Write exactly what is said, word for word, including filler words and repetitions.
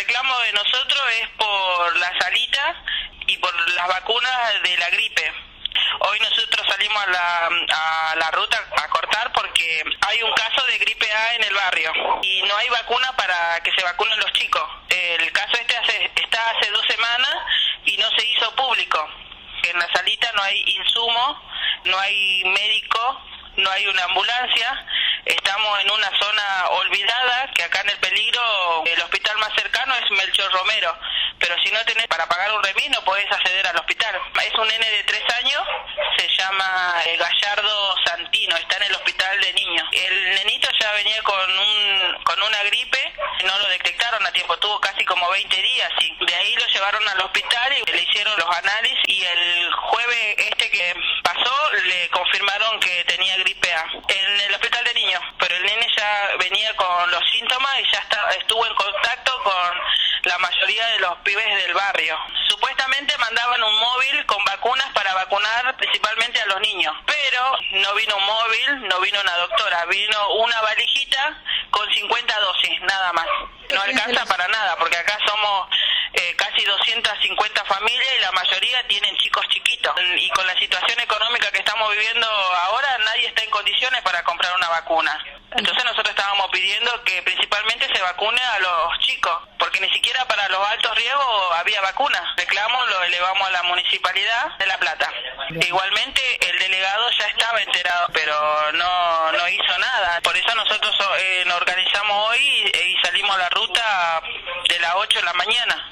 reclamo de nosotros es por la salita y por las vacunas de la gripe. Hoy nosotros salimos a la, a la ruta a cortar porque hay un caso de gripe A en el barrio y no hay vacuna para que se vacunen los chicos. El caso este hace, está hace dos semanas y no se hizo público. En la salita no hay insumo, no hay médico, no hay una ambulancia. Estamos en una zona olvidada, que acá en El Peligro el hospital más cercano es Melchor Romero, pero si no tenés para pagar un remis no podés acceder al hospital. Es un nene de tres años, se llama eh, Gallardo Santino, está en el hospital de niños. El nenito ya venía con un con una gripe, no lo detectaron a tiempo, tuvo casi como veinte días, y de ahí lo llevaron al hospital y le hicieron los análisis y el jueves este que pasó le confirmaron que tenía gripe A en el hospital de niños, pero el nene ya venía con los síntomas y ya está, estuvo en contacto con la mayoría de los pibes del barrio. Supuestamente mandaban un móvil con vacunas para vacunar principalmente a los niños, pero no vino un móvil, no vino una doctora, vino una valijita con cincuenta dosis, nada más. No alcanza para nada, porque acá somos eh, casi doscientas cincuenta familias y la mayoría tienen chicos chiquitos. Y con la situación económica que estamos viviendo ahora, nadie está en condiciones para comprar una vacuna. Entonces nosotros estábamos pidiendo que principalmente se vacune a los chicos, porque ni siquiera para los altos riesgos había vacunas. Reclamo, lo elevamos a la Municipalidad de La Plata. Igualmente el delegado ya estaba enterado, pero no, no hizo nada. Por eso nosotros eh, nos organizamos hoy y, y salimos a la ruta de las ocho de la mañana.